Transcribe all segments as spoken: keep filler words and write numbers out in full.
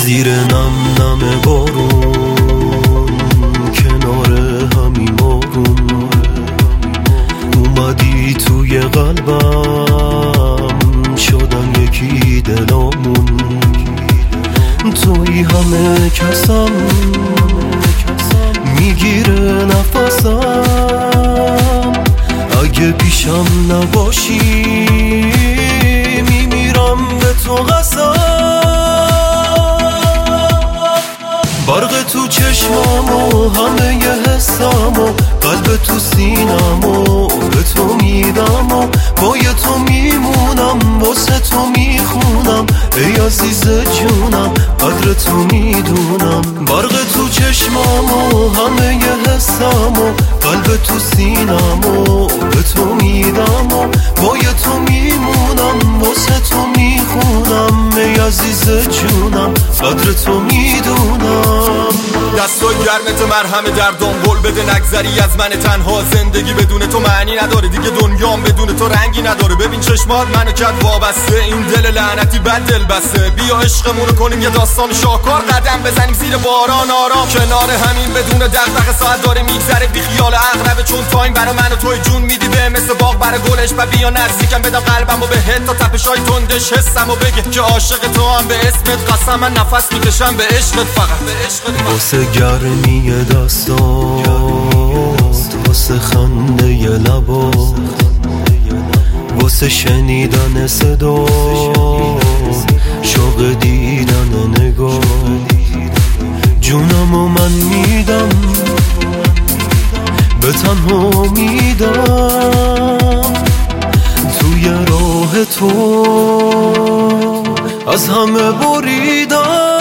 زیر نم نم بارون کنار همین بارون اومدی توی قلبم شدن یکی دلامون توی همه کسم میگیره نفسم اگه پیشم نباشی میمیرم به تو قسم برق تو چشمم و همه ی حسم و قلب تو سینم و به تو میدم و با تو میمونم واسه تو میخونم ای عزیز جونم قدر تو میدونم برق تو چشمم و همه ی حسم و قلب تو سینم و به تو میدم و با تو میمونم واسه تو میخونم ای عزیز جونم قدر تو میدونم دستای گرمت مرهم دردام قول بده نگذری از من تنها زندگی بدون تو معنی نداره دیگه دنیام بدون تو رنگی نداره ببین چشمات منو کرد وابسته این دل لعنتی بد دل بسته بیا عشقمونو کنیم یه داستان شاهکار قدم بزنیم زیر باران آرام کنار همین بدون دغدغه ساعت داره میگذره بی خیال عقربه چون تایم برا من و توی جون میدی به مثل باغ برا گلش و بیا نزدیکم بدم قلبمو بهت تا تپشای تندش حسمو بگه که عاشق تو هم به اسمت قسم من نفس میکشم به عشقت فقط به عشقت واسه گرمی دستات واسه خنده ی لبات واسه شنیدن صدا شوق دیدن نگاه جونمو من میدم به تنها میدم توی راه تو از همه بریدم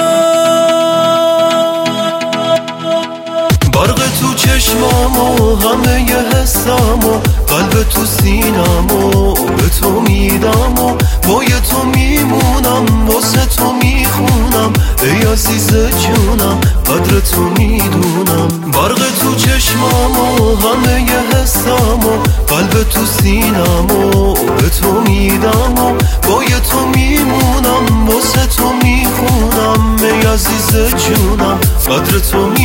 برق تو چشمم و همه ی حسم و قلب تو سینم و به تو میدم و با تو میمونم واسه تو میخونم ای عزیز جونم قدر تو میدونم برق تو چشمم و همه ی حسم و قلب تو سینم و به تو میدم و با تو میمونم واسه تو میخونم ای عزیز جونم قدر تو